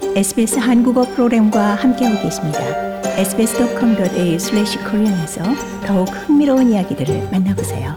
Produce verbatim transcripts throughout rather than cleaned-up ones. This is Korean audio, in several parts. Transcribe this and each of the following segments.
에스비에스 한국어 프로그램과 함께하고 계십니다. 에스비에스 닷컴 닷 에이유 슬래시 코리안에서 더욱 흥미로운 이야기들을 만나보세요.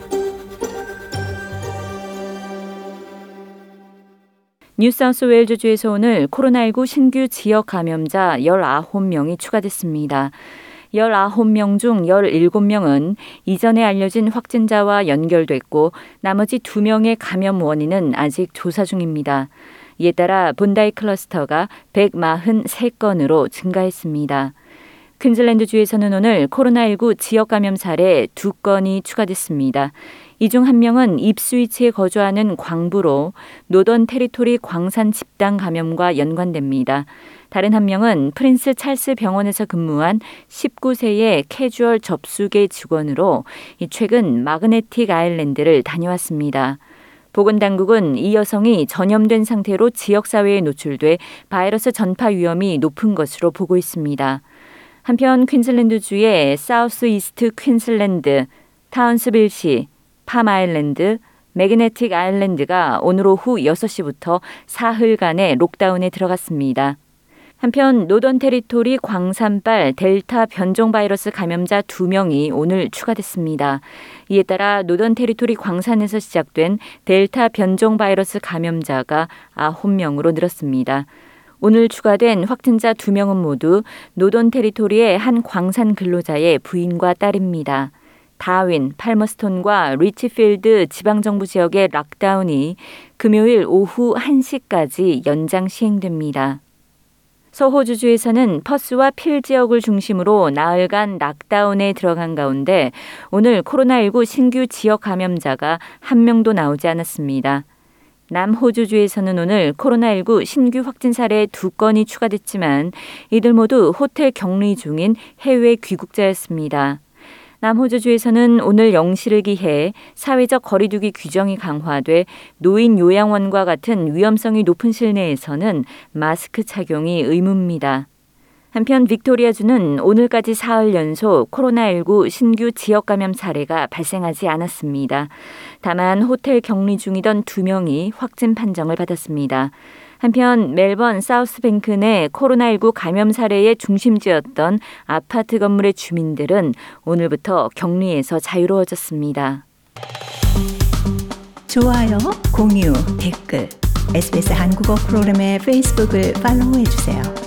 뉴사우스웨일즈주에서 오늘 코로나십구 신규 지역 감염자 열아홉 명이 추가됐습니다. 열아홉 명 중 열일곱 명은 이전에 알려진 확진자와 연결됐고 나머지 두 명의 감염 원인은 아직 조사 중입니다. 이에 따라 본다이 클러스터가 백사십삼 건으로 증가했습니다. 퀸즐랜드주에서는 오늘 코로나십구 지역 감염 사례 두 건이 추가됐습니다. 이 중 한 명은 입스위치에 거주하는 광부로 노던 테리토리 광산 집단 감염과 연관됩니다. 다른 한 명은 프린스 찰스 병원에서 근무한 십구 세의 캐주얼 접수계 직원으로 최근 마그네틱 아일랜드를 다녀왔습니다. 보건당국은 이 여성이 전염된 상태로 지역사회에 노출돼 바이러스 전파 위험이 높은 것으로 보고 있습니다. 한편 퀸즐랜드주의 사우스 이스트 퀸즐랜드, 타운스빌시, 팜아일랜드, 매그네틱 아일랜드가 오늘 오후 여섯 시부터 사흘간의 록다운에 들어갔습니다. 한편 노던 테리토리 광산발 델타 변종 바이러스 감염자 두 명이 오늘 추가됐습니다. 이에 따라 노던 테리토리 광산에서 시작된 델타 변종 바이러스 감염자가 아홉 명으로 늘었습니다. 오늘 추가된 확진자 두 명은 모두 노던 테리토리의 한 광산 근로자의 부인과 딸입니다. 다윈, 팔머스톤과 리치필드 지방정부 지역의 락다운이 금요일 오후 한 시까지 연장 시행됩니다. 서호주주에서는 퍼스와 필 지역을 중심으로 나흘간 락다운에 들어간 가운데 오늘 코로나십구 신규 지역 감염자가 한 명도 나오지 않았습니다. 남호주주에서는 오늘 코로나십구 신규 확진 사례 두 건이 추가됐지만 이들 모두 호텔 격리 중인 해외 귀국자였습니다. 남호주주에서는 오늘 영 시를 기해 사회적 거리두기 규정이 강화돼 노인 요양원과 같은 위험성이 높은 실내에서는 마스크 착용이 의무입니다. 한편 빅토리아주는 오늘까지 사흘 연속 코로나십구 신규 지역 감염 사례가 발생하지 않았습니다. 다만 호텔 격리 중이던 두 명이 확진 판정을 받았습니다. 한편 멜번 사우스뱅크 내 코로나십구 감염 사례의 중심지였던 아파트 건물의 주민들은 오늘부터 격리에서 자유로워졌습니다. 좋아요, 공유, 댓글, 에스비에스 한국어 프로그램의 페이스북을 팔로우해주세요.